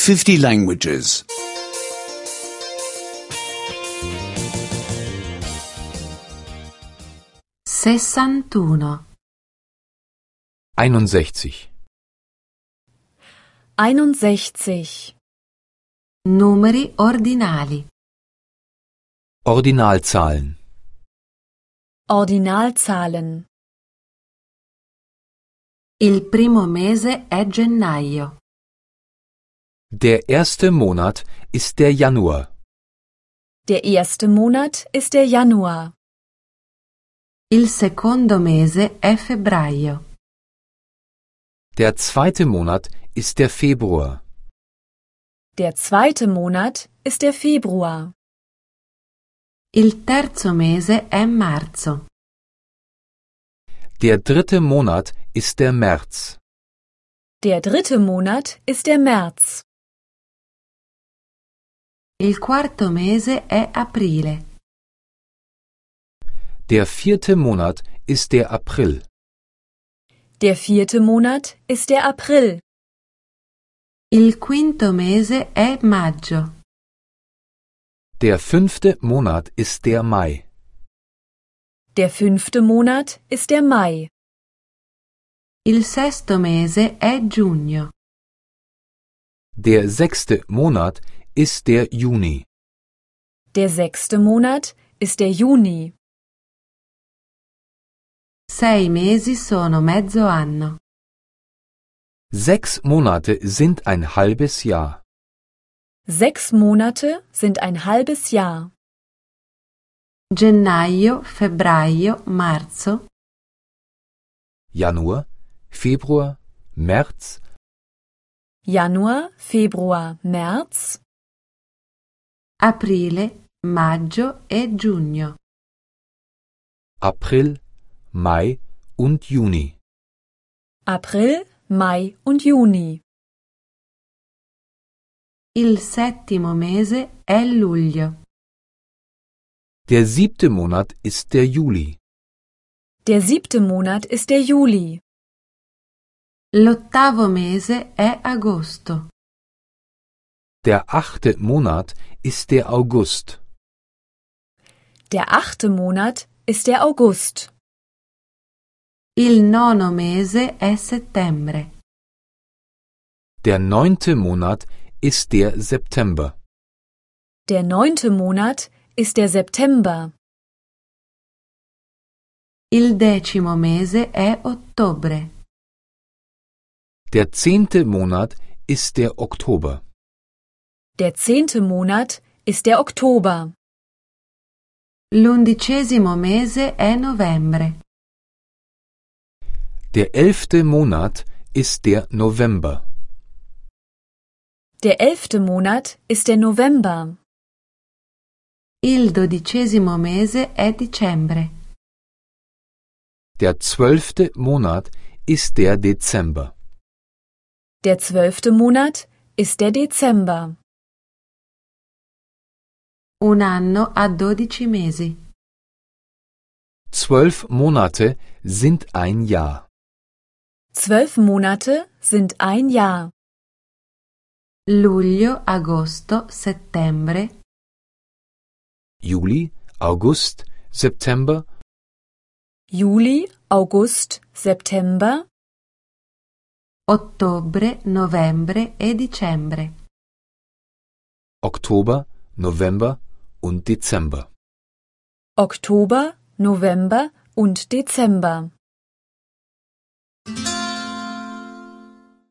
50 languages. 61. 61. 61. Numeri ordinali. Ordinalzahlen. Ordinalzahlen. Il primo mese è gennaio. Der erste Monat ist der Januar. Der erste Monat ist der Januar. Il secondo mese è febbraio. Der zweite Monat ist der Februar. Der zweite Monat ist der Februar. Il terzo mese è marzo. Der dritte Monat ist der März. Der dritte Monat ist der März. Il quarto mese è aprile. Der vierte Monat ist der April. Der vierte Monat ist der April. Il quinto mese è maggio. Der fünfte Monat ist der Mai. Der fünfte Monat ist der Mai. Il sesto mese è giugno. Der sechste Monat ist der Juni. Der sechste Monat ist der Juni. 6 mesi sono mezzo anno. 6 Monate sind ein halbes Jahr. 6 Monate sind ein halbes Jahr. Gennaio, febbraio, marzo. Januar, Februar, März, Januar, Februar, März, Aprile, maggio e giugno. April, Mai und Juni. April, Mai und Juni. Il settimo mese è luglio. Der siebte Monat ist der Juli. Der siebte Monat ist der Juli. L'ottavo mese è agosto. Der achte Monat ist der August. Der achte Monat ist der August. Il nono mese è settembre. Der neunte Monat ist der September. Der neunte Monat ist der September. Il decimo mese è ottobre. Der zehnte Monat ist der Oktober. Der zehnte Monat ist der Oktober. L'undicesimo mese è novembre. Der elfte Monat ist der November. Der elfte Monat ist der November. Il dodicesimo mese è dicembre. Der zwölfte Monat ist der Dezember. Der zwölfte Monat ist der Dezember. Un anno ha 12 mesi. 12 Monate sind ein Jahr. 12 Monate sind ein Jahr. Luglio, agosto, settembre. Juli, August, September, Juli, August, September, Ottobre, novembre e dicembre. Oktober, November und Dezember. Oktober, November und Dezember.